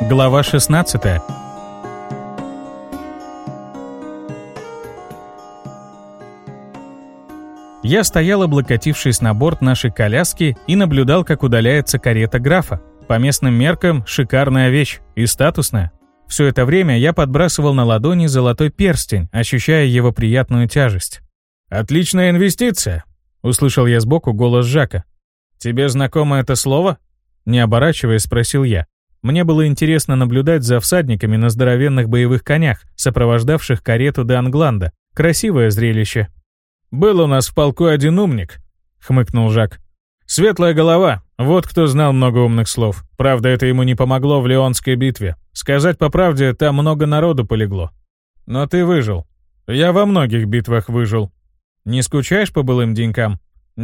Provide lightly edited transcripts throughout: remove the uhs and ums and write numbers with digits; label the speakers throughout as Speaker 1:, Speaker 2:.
Speaker 1: Глава 16. Я стоял, облокотившись на борт нашей коляски, и наблюдал, как удаляется карета графа. По местным меркам шикарная вещь и статусная. Все это время я подбрасывал на ладони золотой перстень, ощущая его приятную тяжесть. «Отличная инвестиция!» — услышал я сбоку голос Жака. «Тебе знакомо это слово?» — не оборачиваясь, спросил я. Мне было интересно наблюдать за всадниками на здоровенных боевых конях, сопровождавших карету де Англанда. Красивое зрелище. «Был у нас в полку один умник», — хмыкнул Жак. «Светлая голова. Вот кто знал много умных слов. Правда, это ему не помогло в Леонской битве. Сказать по правде, там много народу полегло. Но ты выжил. Я во многих битвах выжил. Не скучаешь по былым денькам?»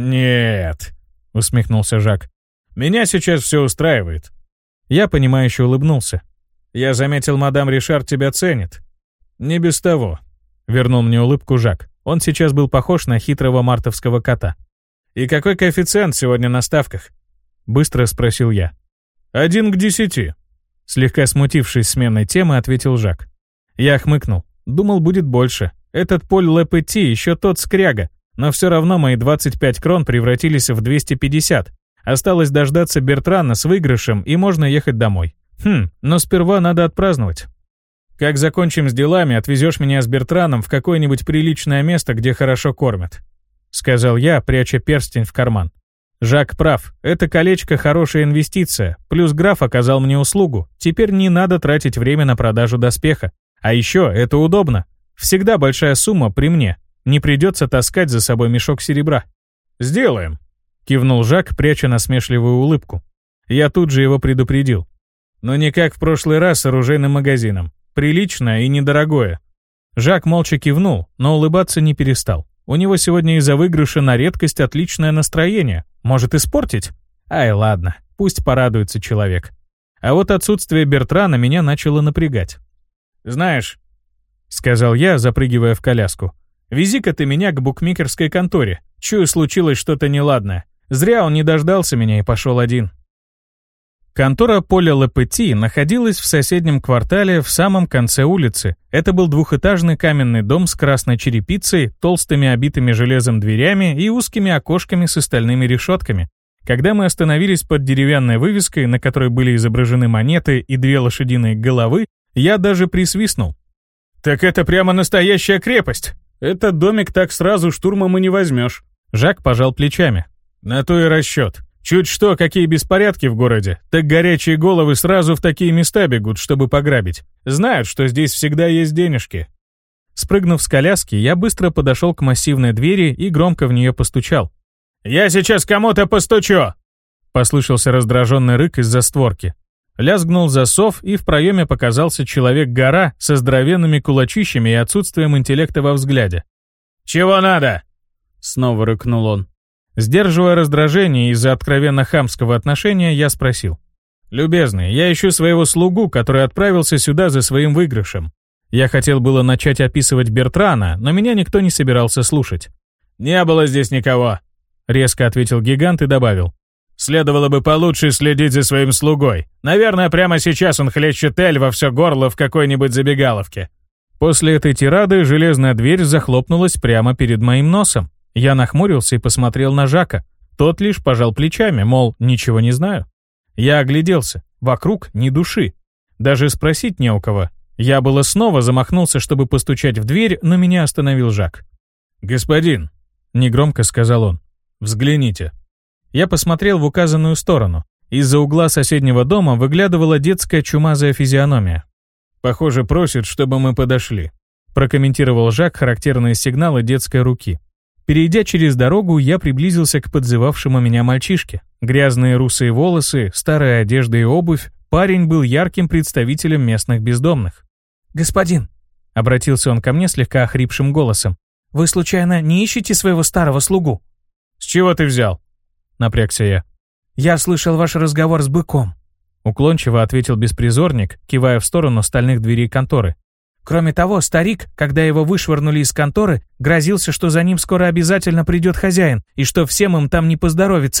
Speaker 1: «Нет», — усмехнулся Жак. «Меня сейчас все устраивает». Я, понимающе улыбнулся. «Я заметил, мадам Ришар тебя ценит». «Не без того», — вернул мне улыбку Жак. Он сейчас был похож на хитрого мартовского кота. «И какой коэффициент сегодня на ставках?» — быстро спросил я. 1 к 10. Слегка смутившись сменной темы, ответил Жак. Я хмыкнул. Думал, будет больше. Этот Поль Ле-Петти еще тот скряга, но все равно мои 25 крон превратились в 250. Осталось дождаться Бертрана с выигрышем, и можно ехать домой. Но сперва надо отпраздновать. Как закончим с делами, отвезешь меня с Бертраном в какое-нибудь приличное место, где хорошо кормят», — сказал я, пряча перстень в карман. Жак прав, это колечко хорошая инвестиция, плюс граф оказал мне услугу, теперь не надо тратить время на продажу доспеха. А еще это удобно. Всегда большая сумма при мне, не придется таскать за собой мешок серебра. «Сделаем», — кивнул Жак, пряча насмешливую улыбку. Я тут же его предупредил. «Но не как в прошлый раз с оружейным магазином. Приличное и недорогое». Жак молча кивнул, но улыбаться не перестал. У него сегодня из-за выигрыша на редкость отличное настроение. Может испортить? Ай, ладно, пусть порадуется человек. А вот отсутствие Бертрана меня начало напрягать. «Знаешь», — сказал я, запрыгивая в коляску, «вези-ка ты меня к букмекерской конторе. Чую, случилось что-то неладное. Зря он не дождался меня и пошел один». Контора Поля Ле-Петти находилась в соседнем квартале в самом конце улицы. Это был двухэтажный каменный дом с красной черепицей, толстыми обитыми железом дверями и узкими окошками с стальными решетками. Когда мы остановились под деревянной вывеской, на которой были изображены монеты и 2 лошадиные головы, я даже присвистнул. «Так это прямо настоящая крепость! Этот домик так сразу штурмом и не возьмешь». Жак пожал плечами. «На то и расчет. Чуть что, какие беспорядки в городе, так горячие головы сразу в такие места бегут, чтобы пограбить. Знают, что здесь всегда есть денежки». Спрыгнув с коляски, я быстро подошел к массивной двери и громко в нее постучал. «Я сейчас кому-то постучу!» Послышался раздраженный рык из-за створки. Лязгнул засов, и в проеме показался человек-гора со здоровенными кулачищами и отсутствием интеллекта во взгляде. «Чего надо?» Снова рыкнул он. Сдерживая раздражение из-за откровенно хамского отношения, я спросил. «Любезный, я ищу своего слугу, который отправился сюда за своим выигрышем». Я хотел было начать описывать Бертрана, но меня никто не собирался слушать. «Не было здесь никого», — резко ответил гигант и добавил. «Следовало бы получше следить за своим слугой. Наверное, прямо сейчас он хлещет эль во все горло в какой-нибудь забегаловке». После этой тирады железная дверь захлопнулась прямо перед моим носом. Я нахмурился и посмотрел на Жака. Тот лишь пожал плечами, мол, ничего не знаю. Я огляделся. Вокруг ни души. Даже спросить не у кого. Я было снова замахнулся, чтобы постучать в дверь, но меня остановил Жак. «Господин», — негромко сказал он, — «взгляните». Я посмотрел в указанную сторону. Из-за угла соседнего дома выглядывала детская чумазая физиономия. «Похоже, просит, чтобы мы подошли», — прокомментировал Жак характерные сигналы детской руки. Перейдя через дорогу, я приблизился к подзывавшему меня мальчишке. Грязные русые волосы, старая одежда и обувь, парень был ярким представителем местных бездомных. «Господин», — обратился он ко мне слегка охрипшим голосом, — «вы случайно не ищете своего старого слугу?» «С чего ты взял?» — напрягся я. «Я слышал ваш разговор с быком», — уклончиво ответил беспризорник, кивая в сторону стальных дверей конторы. «Кроме того, старик, когда его вышвырнули из конторы, грозился, что за ним скоро обязательно придет хозяин, и что всем им там не поздоровится.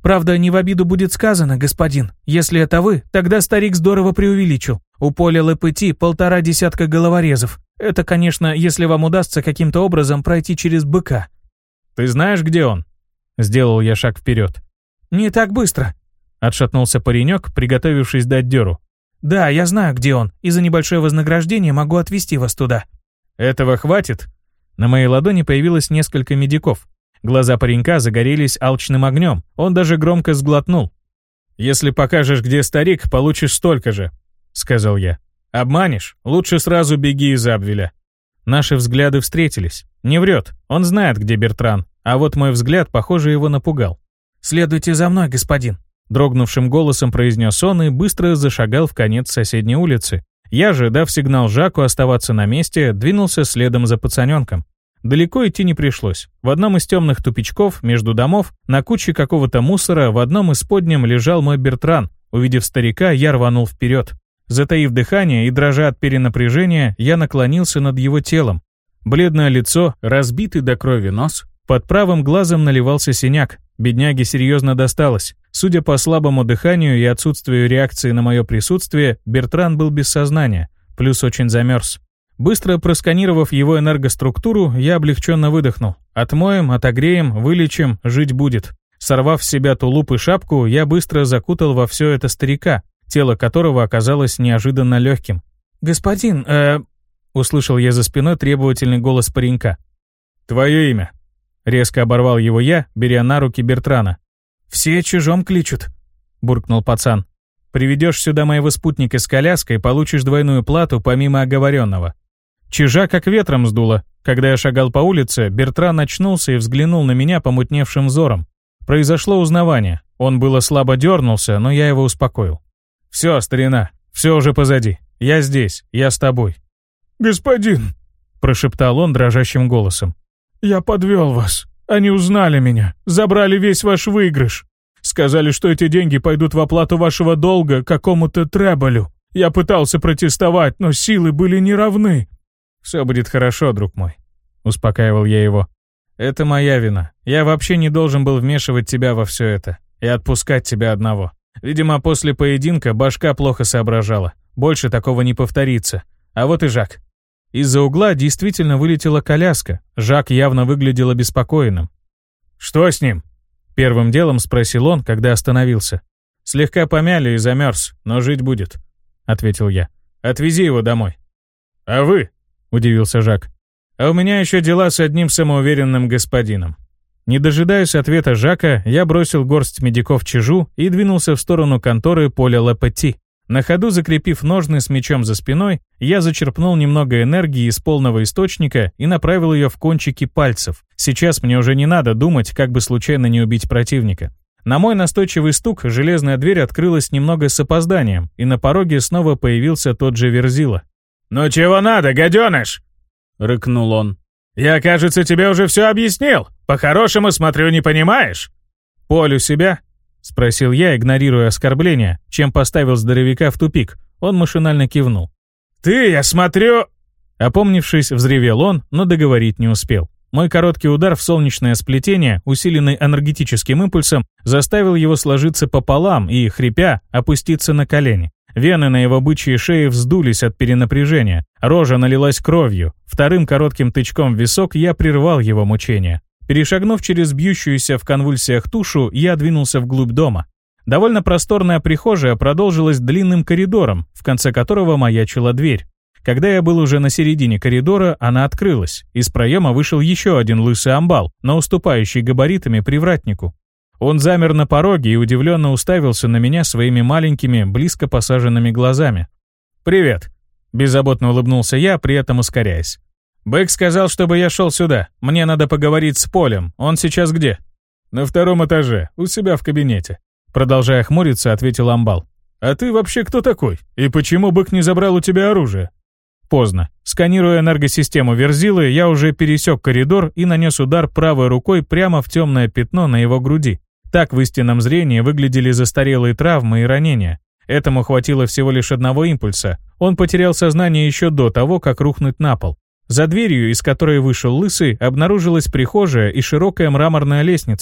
Speaker 2: Правда, не в обиду будет сказано, господин. Если это вы, тогда старик здорово преувеличил. У поля ЛПТ 1,5 десятка головорезов. Это, конечно, если вам удастся каким-то образом пройти через быка».
Speaker 1: «Ты знаешь, где он?» Сделал я шаг вперед.
Speaker 2: «Не так быстро», — отшатнулся паренек, приготовившись дать дёру. «Да, я знаю, где он, и за небольшое вознаграждение могу отвезти вас туда».
Speaker 1: «Этого хватит?» На моей ладони появилось несколько медиков. Глаза паренька загорелись алчным огнем, он даже громко сглотнул. «Если покажешь, где старик, получишь столько же», — сказал я. «Обманешь? Лучше сразу беги из Абвеля». Наши взгляды встретились. Не врет, он знает, где Бертран, а вот мой взгляд, похоже, его напугал.
Speaker 2: «Следуйте за мной, господин»,
Speaker 1: — дрогнувшим голосом произнес он и быстро зашагал в конец соседней улицы. Я же, дав сигнал Жаку оставаться на месте, двинулся следом за пацаненком. Далеко идти не пришлось. В одном из темных тупичков, между домов, на куче какого-то мусора, в одном из подням лежал мой Бертран. Увидев старика, я рванул вперед. Затаив дыхание и дрожа от перенапряжения, я наклонился над его телом. Бледное лицо, разбитый до крови нос. Под правым глазом наливался синяк. Бедняге серьезно досталось. Судя по слабому дыханию и отсутствию реакции на мое присутствие, Бертран был без сознания, плюс очень замерз. Быстро просканировав его энергоструктуру, я облегченно выдохнул. Отмоем, отогреем, вылечим, жить будет. Сорвав с себя тулуп и шапку, я быстро закутал во все это старика, тело которого оказалось неожиданно легким.
Speaker 2: «Господин,
Speaker 1: услышал я за спиной требовательный голос паренька. «Твое имя?» Резко оборвал его я, беря на руки Бертрана.
Speaker 2: «Все чужом кличут», — буркнул пацан.
Speaker 1: «Приведешь сюда моего спутника с коляской, получишь двойную плату помимо оговоренного». Чижа как ветром сдуло. Когда я шагал по улице, Бертран очнулся и взглянул на меня помутневшим взором. Произошло узнавание. Он было слабо дернулся, но я его успокоил. «Все, старина, все уже позади. Я здесь, я с тобой».
Speaker 2: «Господин»,
Speaker 1: — прошептал он дрожащим голосом.
Speaker 2: «Я подвел вас. Они узнали меня, забрали весь ваш выигрыш. Сказали, что эти деньги пойдут в оплату вашего долга какому-то Треболю. Я пытался протестовать, но силы были неравны».
Speaker 1: «Все будет хорошо, друг мой», — успокаивал я его. «Это моя вина. Я вообще не должен был вмешивать тебя во все это и отпускать тебя одного. Видимо, после поединка башка плохо соображала. Больше такого не повторится. А вот и Жак». Из-за угла действительно вылетела коляска. Жак явно выглядел обеспокоенным. «Что с ним?» — первым делом спросил он, когда остановился. «Слегка помяли и замерз, но жить будет», — ответил я. «Отвези его домой». «А вы?» — удивился Жак. «А у меня еще дела с одним самоуверенным господином». Не дожидаясь ответа Жака, я бросил горсть медиков Чижу и двинулся в сторону конторы поля ЛПТ. На ходу закрепив ножны с мечом за спиной, я зачерпнул немного энергии из полного источника и направил ее в кончики пальцев. Сейчас мне уже не надо думать, как бы случайно не убить противника. На мой настойчивый стук железная дверь открылась немного с опозданием, и на пороге снова появился тот же Верзила.
Speaker 3: «Ну чего надо, гаденыш?» — рыкнул он. «Я, кажется, тебе уже все объяснил. По-хорошему, смотрю, не понимаешь?»
Speaker 1: «Поль у себя?» — спросил я, игнорируя оскорбления, чем поставил здоровяка в тупик. Он машинально кивнул.
Speaker 3: «Ты, я смотрю...»
Speaker 1: Опомнившись, взревел он, но договорить не успел. Мой короткий удар в солнечное сплетение, усиленный энергетическим импульсом, заставил его сложиться пополам и, хрипя, опуститься на колени. Вены на его бычьей шее вздулись от перенапряжения, рожа налилась кровью. Вторым коротким тычком в висок я прервал его мучения. Перешагнув через бьющуюся в конвульсиях тушу, я двинулся вглубь дома. Довольно просторная прихожая продолжилась длинным коридором, в конце которого маячила дверь. Когда я был уже на середине коридора, она открылась. Из проема вышел еще один лысый амбал, но уступающий габаритами привратнику. Он замер на пороге и удивленно уставился на меня своими маленькими, близко посаженными глазами. «Привет», — беззаботно улыбнулся я, при этом ускоряясь. «Бэк сказал, чтобы я шел сюда. Мне надо поговорить с Полем. Он сейчас где?» «На втором этаже, у себя в кабинете», — продолжая хмуриться, ответил амбал. «А ты вообще кто такой? И почему Бэк не забрал у тебя оружие?» Поздно. Сканируя энергосистему Верзилы, я уже пересек коридор и нанес удар правой рукой прямо в темное пятно на его груди. Так в истинном зрении выглядели застарелые травмы и ранения. Этому хватило всего лишь одного импульса. Он потерял сознание еще до того, как рухнуть на пол. За дверью, из которой вышел лысый, обнаружилась прихожая и широкая мраморная лестница.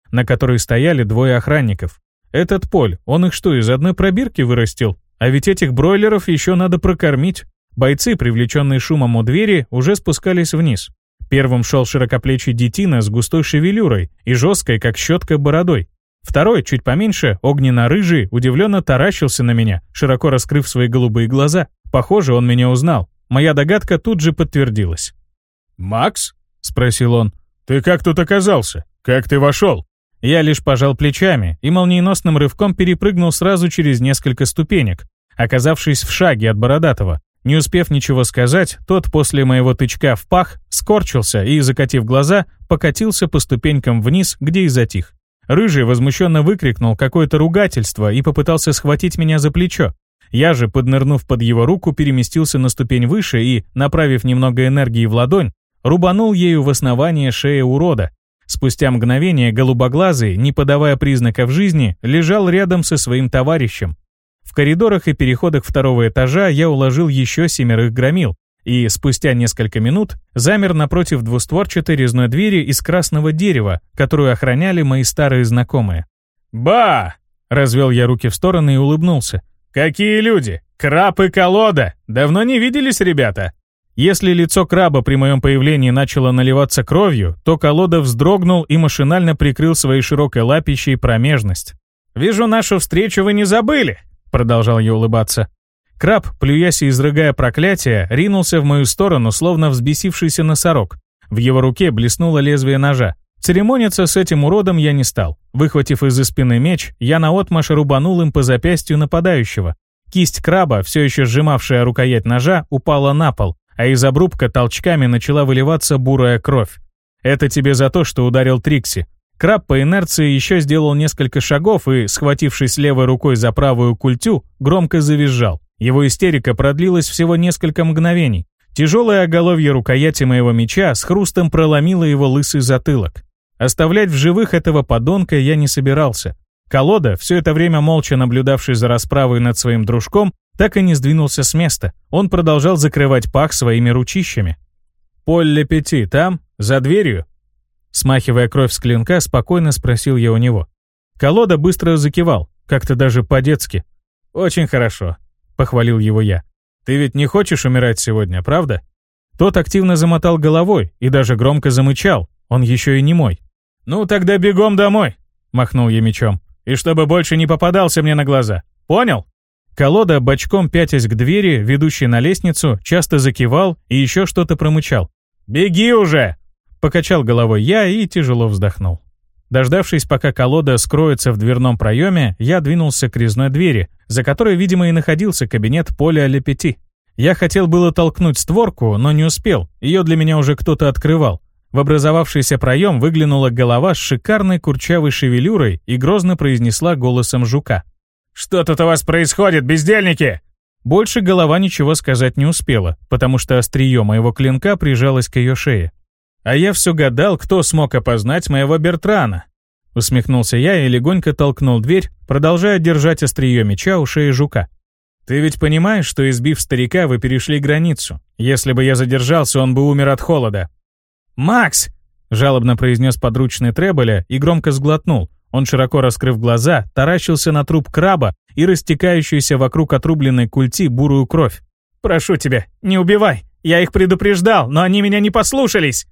Speaker 1: на которой стояли двое охранников. Этот Поль, он их что, из одной пробирки вырастил? А ведь этих бройлеров еще надо прокормить. Бойцы, привлеченные шумом у двери, уже спускались вниз. Первым шел широкоплечий детина с густой шевелюрой и жесткой, как щетка, бородой. Второй, чуть поменьше, огненно-рыжий, удивленно таращился на меня, широко раскрыв свои голубые глаза. Похоже, он меня узнал. Моя догадка тут же подтвердилась.
Speaker 2: «Макс?» — спросил он. «Ты как тут оказался? Как ты вошел?»
Speaker 1: Я лишь пожал плечами и молниеносным рывком перепрыгнул сразу через несколько ступенек, оказавшись в шаге от Бородатого. Не успев ничего сказать, тот после моего тычка в пах скорчился и, закатив глаза, покатился по ступенькам вниз, где и затих. Рыжий возмущенно выкрикнул какое-то ругательство и попытался схватить меня за плечо. Я же, поднырнув под его руку, переместился на ступень выше и, направив немного энергии в ладонь, рубанул ею в основание шеи урода. Спустя мгновение голубоглазый, не подавая признаков жизни, лежал рядом со своим товарищем. В коридорах и переходах второго этажа я уложил еще 7 громил и, спустя несколько минут, замер напротив двустворчатой резной двери из красного дерева, которую охраняли мои старые знакомые.
Speaker 3: «Ба!» — развел я руки в стороны и улыбнулся. «Какие люди! Краб и колода! Давно не виделись, ребята!» Если лицо краба при моем появлении начало наливаться кровью, то колода вздрогнул и машинально прикрыл своей широкой лапищей промежность. «Вижу, нашу встречу вы не забыли!» — продолжал я улыбаться. Краб, плюясь и изрыгая проклятие, ринулся в мою сторону, словно взбесившийся носорог. В его руке блеснуло лезвие ножа. Церемониться с этим уродом я не стал. Выхватив из-за спины меч, я наотмашь рубанул им по запястью нападающего. Кисть краба, все еще сжимавшая рукоять ножа, упала на пол, а из обрубка толчками начала выливаться бурая кровь. Это тебе за то, что ударил Трикси. Краб по инерции еще сделал несколько шагов и, схватившись левой рукой за правую культю, громко завизжал. Его истерика продлилась всего несколько мгновений. Тяжелое оголовье рукояти моего меча с хрустом проломило его лысый затылок. Оставлять в живых этого подонка я не собирался. Колода, все это время молча наблюдавший за расправой над своим дружком, так и не сдвинулся с места. Он продолжал закрывать пах своими ручищами. «Поль ле Пяти там? За дверью?» Смахивая кровь с клинка, спокойно спросил я у него. Колода быстро закивал, как-то даже по-детски. «Очень хорошо», — похвалил его я. «Ты ведь не хочешь умирать сегодня, правда?» Тот активно замотал головой и даже громко замычал. Он еще и не мой. «Ну тогда бегом домой», — махнул я мечом. «И чтобы больше не попадался мне на глаза. Понял?» Колода, бочком пятясь к двери, ведущей на лестницу, часто закивал и еще что-то промычал. «Беги уже!» Покачал головой я и тяжело вздохнул. Дождавшись, пока колода скроется в дверном проеме, я двинулся к резной двери, за которой, видимо, и находился кабинет Поля ле Пяти. Я хотел было толкнуть створку, но не успел, ее для меня уже кто-то открывал. В образовавшийся проем выглянула голова с шикарной курчавой шевелюрой и грозно произнесла голосом жука. «Что тут у вас происходит, бездельники?» Больше голова ничего сказать не успела, потому что острие моего клинка прижалось к ее шее. «А я все гадал, кто смог опознать моего Бертрана». Усмехнулся я и легонько толкнул дверь, продолжая держать острие меча у шеи жука. «Ты ведь понимаешь, что, избив старика, вы перешли границу? Если бы я задержался, он бы умер от холода». «Макс!» — жалобно произнес подручный Треболя и громко сглотнул. Он, широко раскрыв глаза, таращился на труп краба и растекающуюся вокруг отрубленной культи бурую кровь. «Прошу тебя, не убивай! Я их предупреждал, но они меня не послушались!»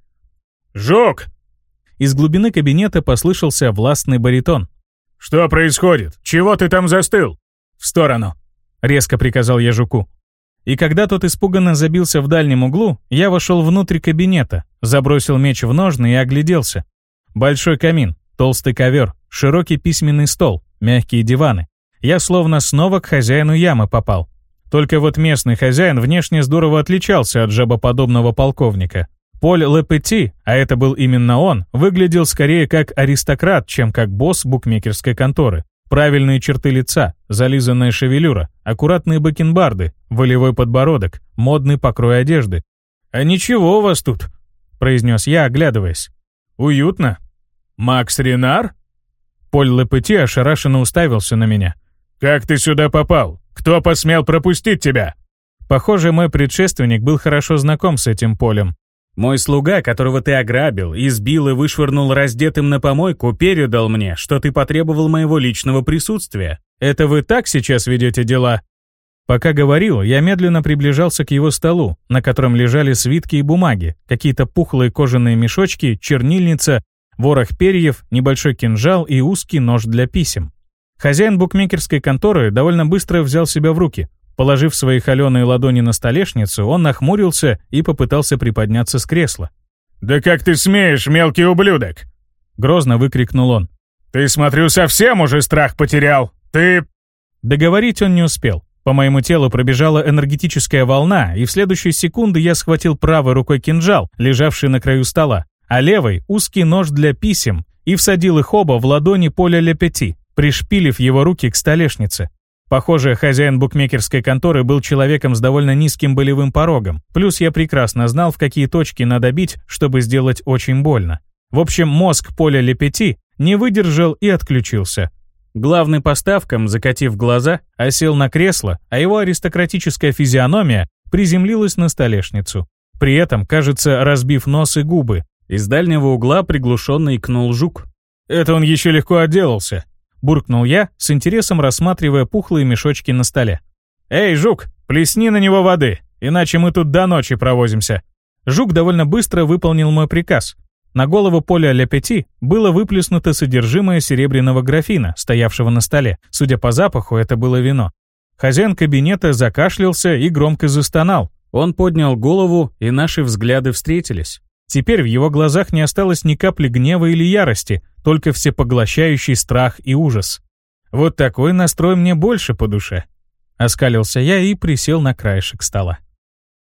Speaker 3: «Жук!»
Speaker 1: Из глубины кабинета послышался властный баритон.
Speaker 3: «Что происходит? Чего ты там застыл?»
Speaker 1: «В сторону!» — резко приказал я жуку. И когда тот испуганно забился в дальнем углу, я вошел внутрь кабинета, забросил меч в ножны и огляделся. Большой камин, толстый ковер, широкий письменный стол, мягкие диваны. Я словно снова к хозяину ямы попал. Только вот местный хозяин внешне здорово отличался от жабоподобного полковника. Поль ле Пяти, а это был именно он, выглядел скорее как аристократ, чем как босс букмекерской конторы. Правильные черты лица, зализанная шевелюра, аккуратные бакенбарды, волевой подбородок, модный покрой одежды. «А ничего у вас тут», — произнес я, оглядываясь. «Уютно».
Speaker 3: «Макс Ренар?»
Speaker 1: Поль ле Пяти ошарашенно уставился на меня.
Speaker 3: «Как ты сюда попал? Кто посмел пропустить тебя?»
Speaker 1: Похоже, мой предшественник был хорошо знаком с этим Полем.
Speaker 3: Мой слуга, которого ты ограбил, избил и вышвырнул раздетым на помойку, передал мне, что ты потребовал моего личного присутствия. Это вы так сейчас ведете дела?» Пока говорил, я медленно приближался к его столу, на котором лежали свитки и бумаги, какие-то пухлые кожаные мешочки, чернильница, ворох перьев, небольшой кинжал и узкий нож для писем. Хозяин букмекерской конторы довольно быстро взял себя в руки. Положив свои холеные ладони на столешницу, он нахмурился и попытался приподняться с кресла.
Speaker 2: «Да как ты смеешь, мелкий ублюдок!»
Speaker 3: Грозно выкрикнул он.
Speaker 2: «Ты, смотрю, совсем уже страх потерял! Ты...»
Speaker 3: Договорить он не успел. По моему телу пробежала энергетическая волна, и в следующую секунду я схватил правой рукой кинжал, лежавший на краю стола, а левой — узкий нож для писем, и всадил их оба в ладони Поля Ле Пяти, пришпилив его руки к столешнице. Похоже, хозяин букмекерской конторы был человеком с довольно низким болевым порогом, плюс я прекрасно знал, в какие точки надо бить, чтобы сделать очень больно. В общем, мозг Поля Ле Пяти не выдержал и отключился. Главный по ставкам, закатив глаза, осел на кресло, а его аристократическая физиономия приземлилась на столешницу. При этом, кажется, разбив нос и губы. Из дальнего угла приглушенно икнул жук.
Speaker 2: «Это он еще легко отделался», — буркнул я, с интересом рассматривая пухлые мешочки на столе. «Эй, жук, плесни на него воды, иначе мы тут до ночи провозимся».
Speaker 3: Жук довольно быстро выполнил мой приказ. На голову Поля Ле Пяти было выплеснуто содержимое серебряного графина, стоявшего на столе. Судя по запаху, это было вино. Хозяин кабинета закашлялся и громко застонал. Он поднял голову, и наши взгляды встретились. Теперь в его глазах не осталось ни капли гнева или ярости, только всепоглощающий страх и ужас. Вот такой настрой мне больше по душе. Оскалился я и присел на краешек стола.